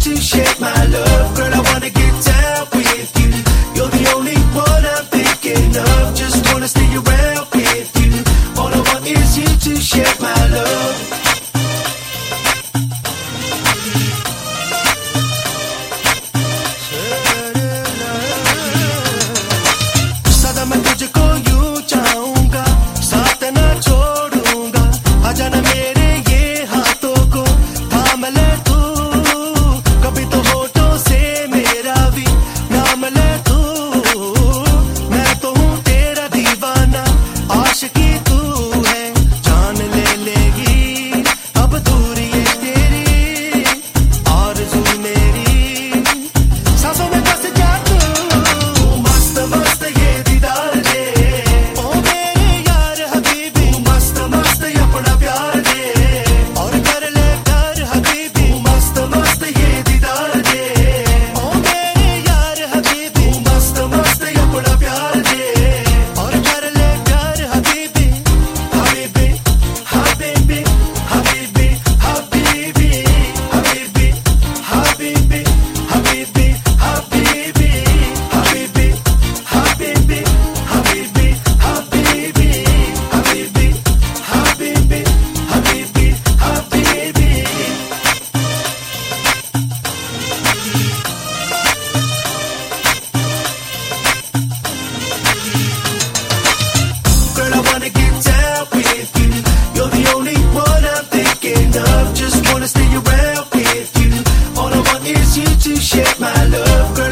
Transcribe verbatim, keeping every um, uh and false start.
to share my love. Girl, I wanna get down with you. You're the only one I'm thinking of. Just wanna stay around with you. All I want is you to share my love. सदा मैं तुझको यूं चाहूंगा, साथ ना छोड़ूंगा। आजा ना मेरे ये हाथों को थाम ले तू, कभी तो होठों से मेरा भी नाम ले तू। मैं तो हूँ तेरा दीवाना, आशिकी तू है, जान ले लेगी अब दूरी है तेरी, आरज़ू मेरी सांसों में बस जा तू। मस्त मस्त ये दीदार दे, ओ मेरे यार हबीबी, मस्त मस्त अपना प्यार दे, और कर ले प्यार हबीबी। मस्त मस्त ये दीदार दे, ओ मेरे यार हबीबी, मस्त मस्त अपना प्यार दे, और कर ले प्यार Habibi. Habibi Habibi Habibi Habibi Habibi Habibi Habibi Habibi Habibi Habibi Habibi Habibi Habibi Habibi Habibi Habibi. Girl, I wanna get down with you. You're the only one I'm thinking of. Just wanna stay around with you. All I want is you to share my love. Girl,